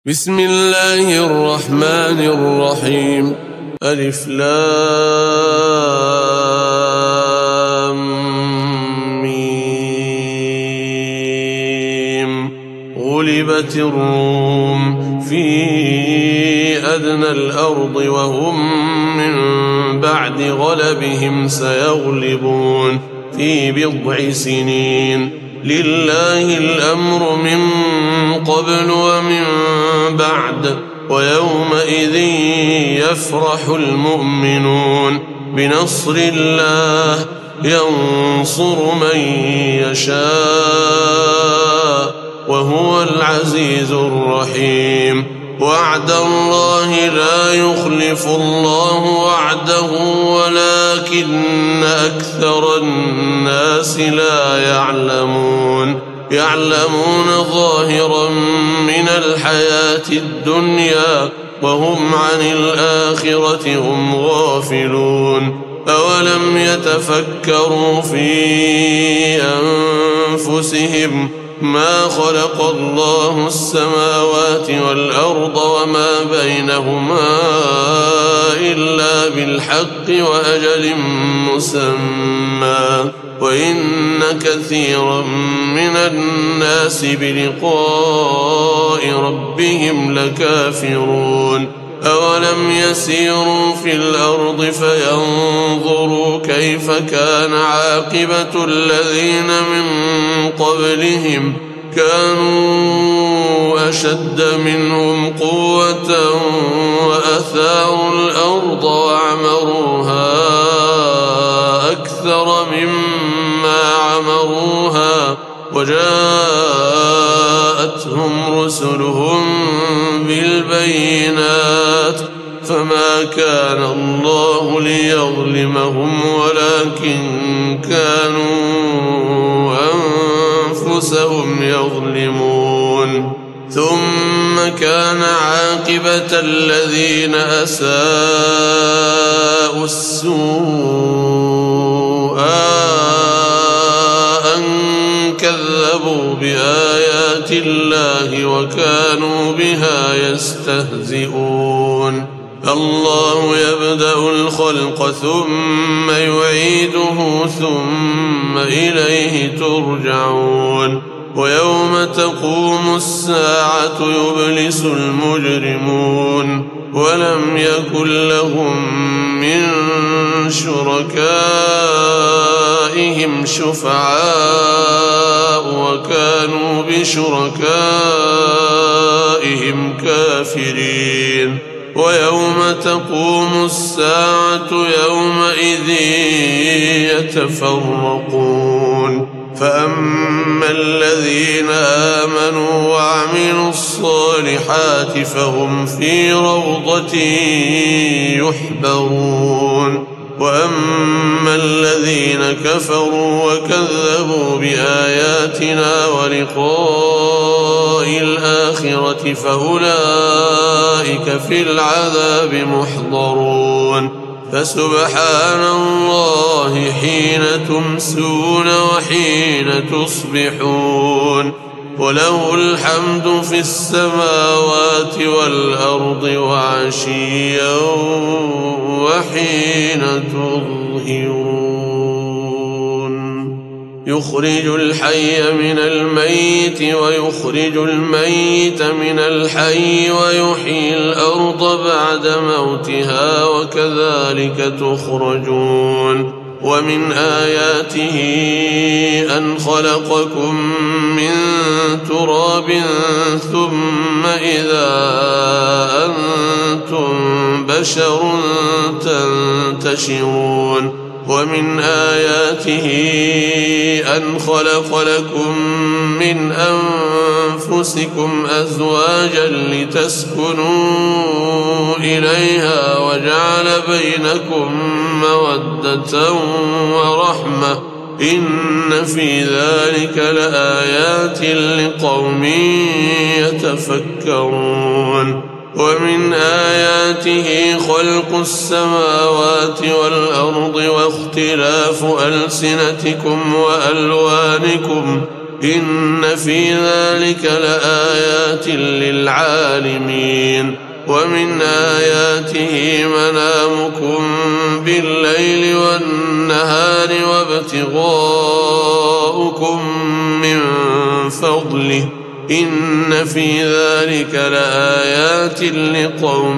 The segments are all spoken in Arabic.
بسم الله الرحمن الرحيم. ألف لام ميم. غلبت الروم في أدنى الأرض وهم من بعد غلبهم سيغلبون في بضع سنين. لله الأمر من قبل ومن بعد، ويومئذ يفرح المؤمنون بنصر الله ينصر من يشاء وهو العزيز الرحيم. وعد الله لا يخلف الله وعده ولكن أكثر الناس لا يعلمون ظاهرا من الحياة الدنيا وهم عن الآخرة هم غافلون. أولم يتفكروا في أنفسهم ما خلق الله السماوات والأرض وما بينهما إلا بالحق وأجل مسمى، وإن كثيرا من الناس بلقاء ربهم لكافرون. أولم يسيروا في الأرض فينظروا كيف كان عاقبة الذين من قبلهم كانوا أشد منهم قوة وأثاروا الأرض وعمروها أكثر مما عمروها وجاءتهم رسلهم بالبينات فما كان الله ليظلمهم ولكن كانوا أنفسهم يظلمون. ثم كان عاقبة الذين أساءوا السوء أن كذبوا بآيات الله وكانوا بها يستهزئون. الله يبدأ الخلق ثم يعيده ثم إليه ترجعون. ويوم تقوم الساعة يبلس المجرمون ولم يكن لهم من شركائهم شفعاء وكانوا بشركائهم كافرين. ويوم تقوم الساعة يومئذ يتفرقون. فأما الذين آمنوا وعملوا الصالحات فهم في روضة يحبرون. وأما الذين كفروا وكذبوا بآياتنا ولقاء الآخرة فأولئك في العذاب محضرون. فسبحان الله حين تمسون وحين تصبحون وله الحمد في السماوات والأرض وعشيا وحين تظهرون. يخرج الحي من الميت ويخرج الميت من الحي ويحيي الأرض بعد موتها وكذلك تخرجون. ومن آياته أن خلقكم من تراب ثم إذا أنتم بشر تنتشرون. ومن آياته أن خلق لكم من أنفسكم أزواجا لتسكنوا إليها وجعل بينكم مودة ورحمة إن في ذلك لآيات لقوم يتفكرون. ومن آياته خلق السماوات والأرض واختلاف ألسنتكم وألوانكم إن في ذلك لآيات للعالمين ومن آياته منامكم بالليل والنهار وابتغاؤكم من فضله إن في ذلك لآيات لقوم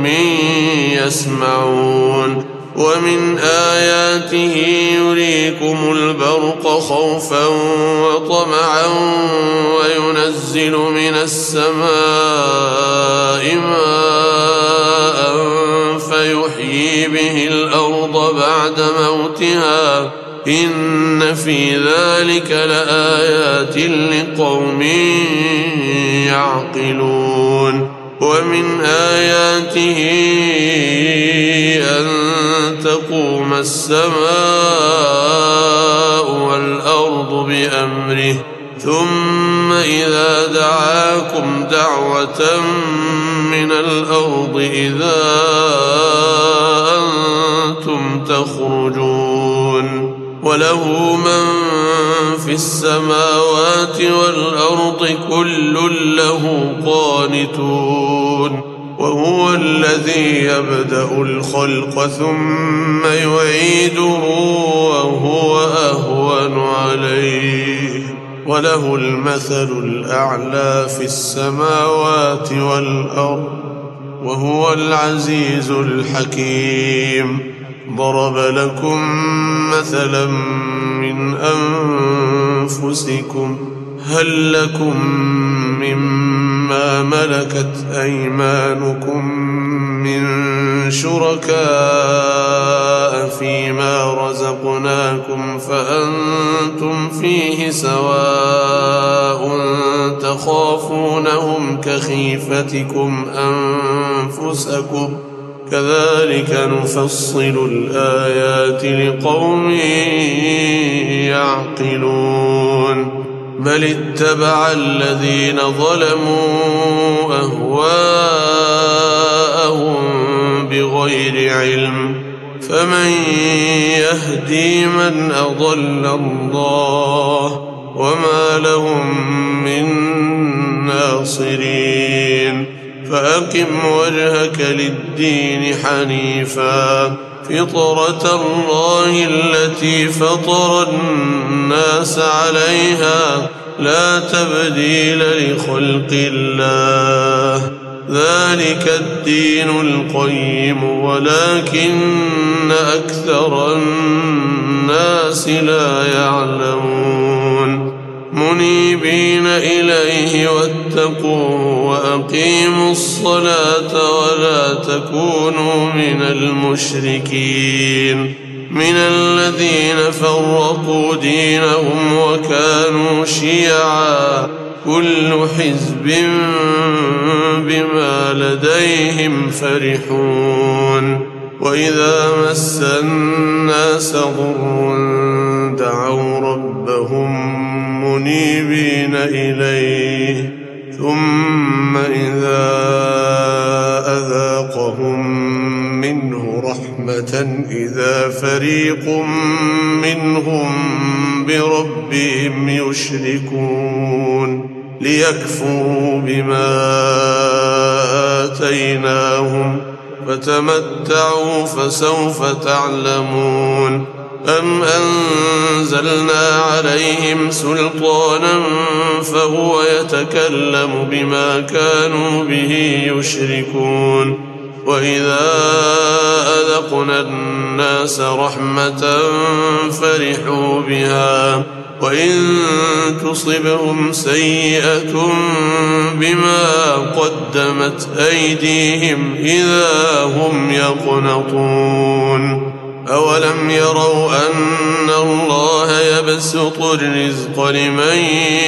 يسمعون ومن آياته يريكم البرق خوفا وطمعا وينزل من السماء ماء فيحيي به الأرض بعد موتها إن في ذلك لآيات لقوم يعقلون ومن آياته أن تقوم السماء والأرض بأمره ثم إذا دعاكم دعوة من الأرض إذا أنتم تخرجون وله من في السماوات والأرض كل له قانتون وهو الذي يبدأ الخلق ثم يعيده وهو أهون عليه وله المثل الأعلى في السماوات والأرض وهو العزيز الحكيم ضرب لكم مثلا من أنفسكم هل لكم مما ملكت أيمانكم من شركاء فيما رزقناكم فأنتم فيه سواء تخافونهم كخيفتكم أنفسكم كذلك نفصل الآيات لقوم يعقلون بل اتبع الذين ظلموا أهواءهم بغير علم فمن يهدي من أضل الله وما لهم من ناصرين فأقم وجهك للدين حنيفا فطرة الله التي فطر الناس عليها لا تبديل لخلق الله ذلك الدين القيم ولكن أكثر الناس لا يعلمون منيبين إليه واتقوه وأقيموا الصلاة ولا تكونوا من المشركين من الذين فرقوا دينهم وكانوا شيعا كل حزب بما لديهم فرحون وإذا مس الناس ضر دعوا ربهم منيبين إليه ثم إذا أذاقهم منه رحمة إذا فريق منهم بربهم يشركون ليكفروا بما آتيناهم فتمتعوا فسوف تعلمون أم أنزلنا عليهم سلطانا فهو يتكلم بما كانوا به يشركون وإذا أذقنا الناس رحمة فرحوا بها وإن تصبهم سيئة بما قدمت أيديهم إذا هم يقنطون أولم يروا أن الله يبسط الرزق لمن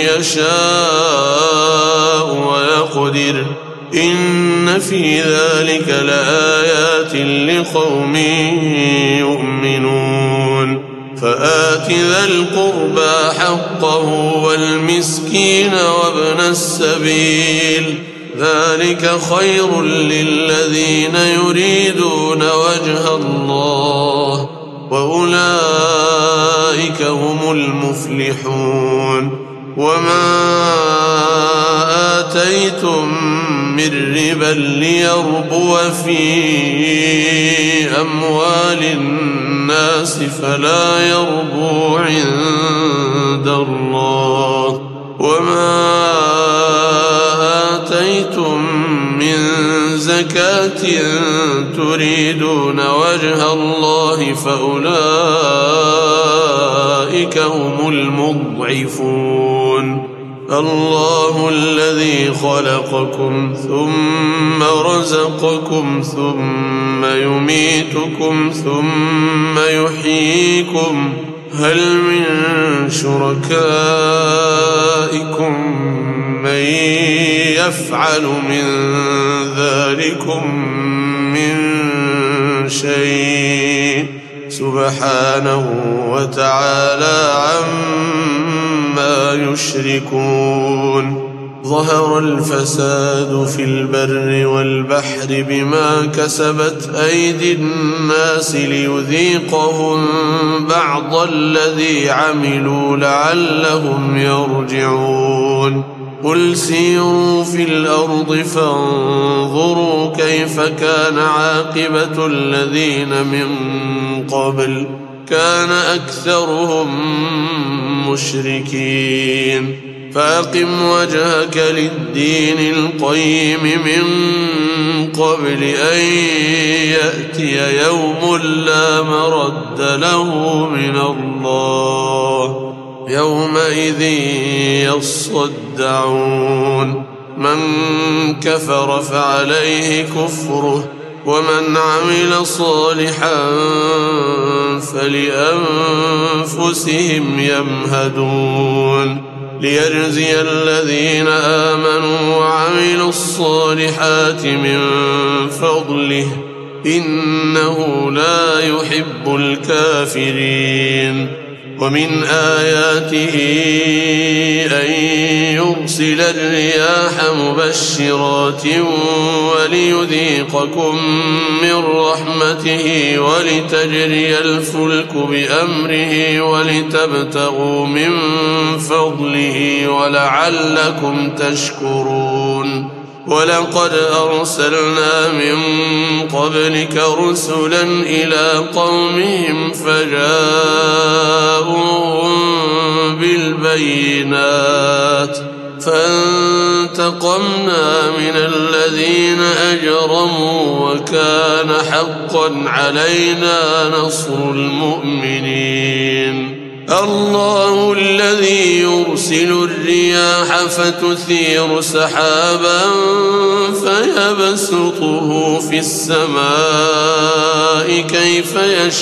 يشاء ويقدر إن في ذلك لآيات لقوم يؤمنون فآت ذا القربى حقه والمسكين وابن السبيل ذلك خير للذين يريدون وجه الله وأولئك هم المفلحون وما آتيتم من ربا ليربو في أموال الناس فلا يربو عند الله، وما آتيتم من زكاة تريدون وجه الله فأولئك هم المضعفون. الله الذي خلقكم ثم رزقكم ثم يميتكم ثم يحييكم، هل من شركائكم من يفعل من ذلكم من شيء؟ سبحانه وتعالى عما يشركون. ظهر الفساد في البر والبحر بما كسبت أيدي الناس ليذيقهم بعض الذي عملوا لعلهم يرجعون. قل سيروا في الأرض فانظروا كيف كان عاقبة الذين من قبل، كان أكثرهم مشركين. فأقم وجهك للدين القيم من قبل أن يأتي يوم لا مرد له من الله، يومئذ يصدعون. من كفر فعليه كفره، ومن عمل صالحا فلأنفسهم يمهدون. ليجزي الذين آمنوا وعملوا الصالحات من فضله، إنه لا يحب الكافرين. ومن آياته أن يرسل الرياح مبشرات وليذيقكم من رحمته ولتجري الفلك بأمره ولتبتغوا من فضله ولعلكم تشكرون. ولقد أرسلنا من قبلك رسلا إلى قومهم فجاءوهم بالبينات فانتقمنا من الذين أجرموا وكان حقا علينا نصر المؤمنين. الله الذي يرسل الرياح فتثير سحابا فيبسطه في السماء كيف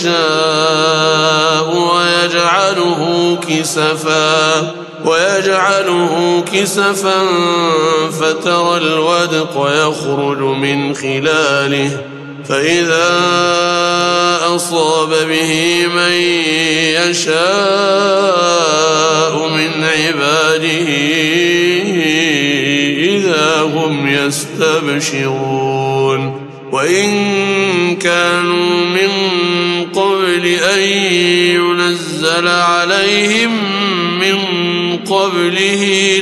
يشاء ويجعله كسفا فترى الودق يخرج من خلاله، فإذا أصاب به من يشاء من عباده إذا هم يستبشرون. وإن كانوا من قبل أن ينزل عليهم من قبله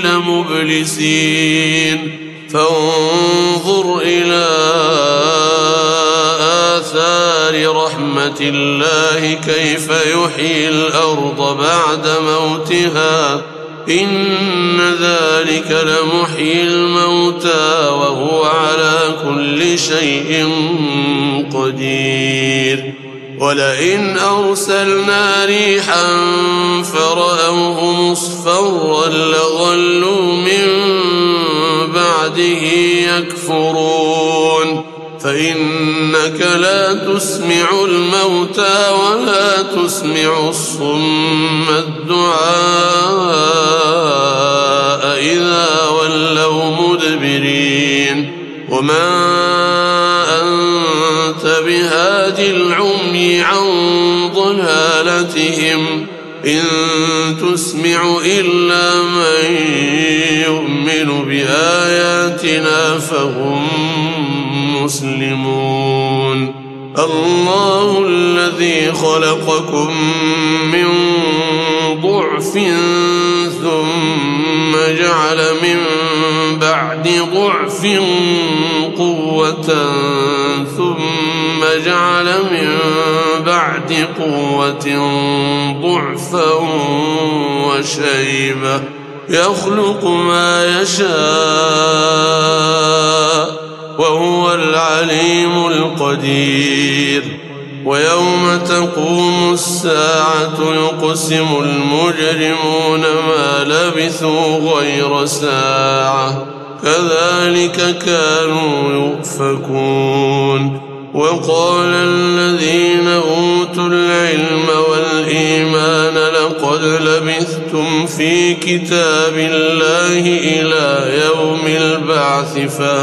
لمبلسين. فانظر إلى آثار رحمة الله كيف يحيي الأرض بعد موتها، إن ذلك لمحيي الموتى وهو على كل شيء قدير. ولئن أرسلنا ريحا فرأوه مصفرا لظلوا من بعده يكفرون. فإنك لا تسمع الموتى ولا تسمع الصم الدعاء إذا ولوا مدبرين. وما أنت بهاد العمي عن ضلالتهم إن تسمع إلا من يؤمن بآياتنا فهم مسلمون. الله الذي خلقكم من ضعف ثم جعل من بعد ضعف قوة ثم جعل من بعد قوة ضعفا وشيبة يخلق ما يشاء وهو العليم القدير. ويوم تقوم الساعة يقسم المجرمون ما لبثوا غير ساعة كذلك كانوا يؤفكون. وقال الذين أوتوا العلم والإيمان لقد لبثتم في كتاب الله إلى يوم البعث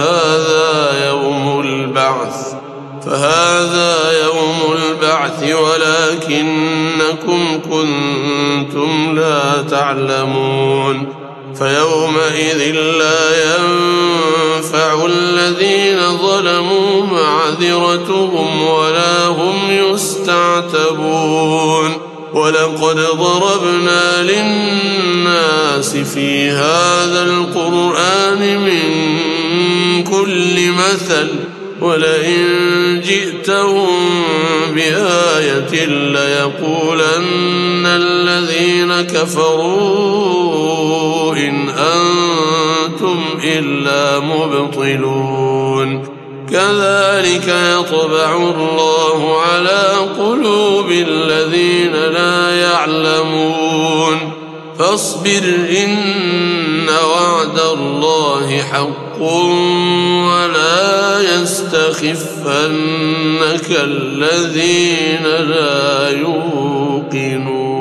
فهذا يوم البعث ولكنكم كنتم لا تعلمون. فيومئذ لا ينفع الذين ظلموا معذرتهم ولا هم يستعتبون. ولقد ضربنا للناس في هذا القرآن من كل مثل ولئن جئتهم بآية ليقولن الذين كفروا إن أنتم إلا مبطلون. كذلك يطبع الله على قلوب الذين لا يعلمون. فاصبر إن وعد الله حق ولا يستخفنك الذين لا يوقنون.